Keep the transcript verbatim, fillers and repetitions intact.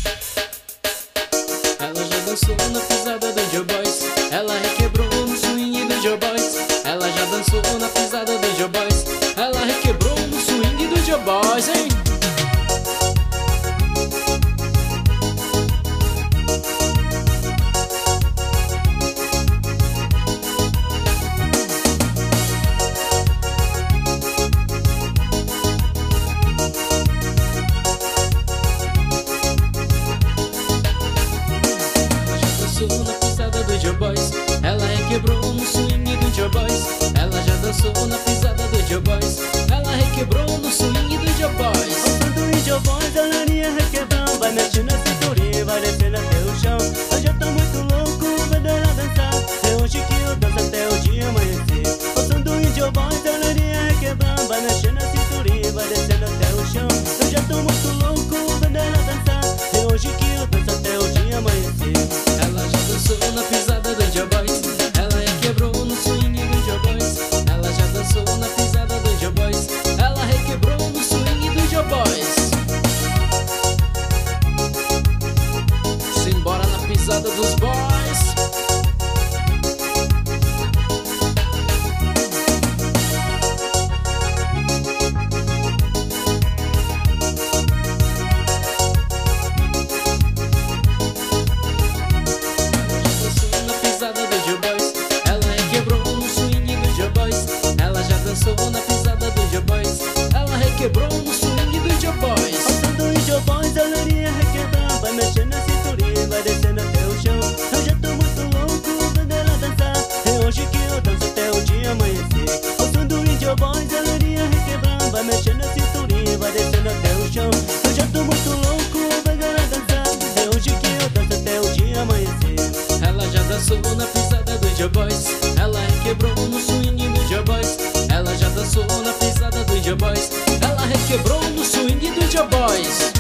Ela já dançou na pisada do Joe Boys. Ela requebrou no swing do Joe Boys. Ela já dançou na pisada do Joe Boys. Ela requebrou no swing do Joe Boys, hein? Na pisada do Joe Boys, ela requebrou no swing do Joe Boys. Ela já dançou na pisada do Joe Boys. Ela requebrou no swing do Joe Boys. Dançando em Joe Boys, ela iria requebrar. Vai mexer na cinturinha, vai descer até o chão. Eu já tô muito louco, vendo ela dançar. É hoje que eu danço até o dia amanhecer. Dançando em Joe Boys, ela iria requebrar. Vai mexer na cinturinha, vai descer até o chão. Eu já tô muito louco, vendo ela dançar. É hoje que eu danço até o dia amanhecer. Ela já dançou na pisada do Joe Boys. Ela requebrou no swing do Joe Boys. Ela já dançou na pisada do Joe Boys. Ela requebrou no swing do Joe Boys. Simbora na pisada dos boys. Na pisada do Joe Boys, ela requebrou no swing do Joe Boys. Dançando em Joe Boys, ela iria requebrar. Vai mexer na cinturinha, vai descendo até o chão. Eu já tô muito louco vendo ela dançar. É hoje que eu danço até o dia amanhecer. Dançando em Joe Boys, ela iria requebrar. Vai mexer na cinturinha, vai descendo até o chão. Eu já tô muito louco vendo ela dançar. É hoje que eu danço até o dia amanhecer. Ela já dançou na pisada do Joe Boys. Ela requebrou no swing do Joe Boys. Ela já dançou na pisada do Joe Boys. Ela requebrou no swing do Joe Boys.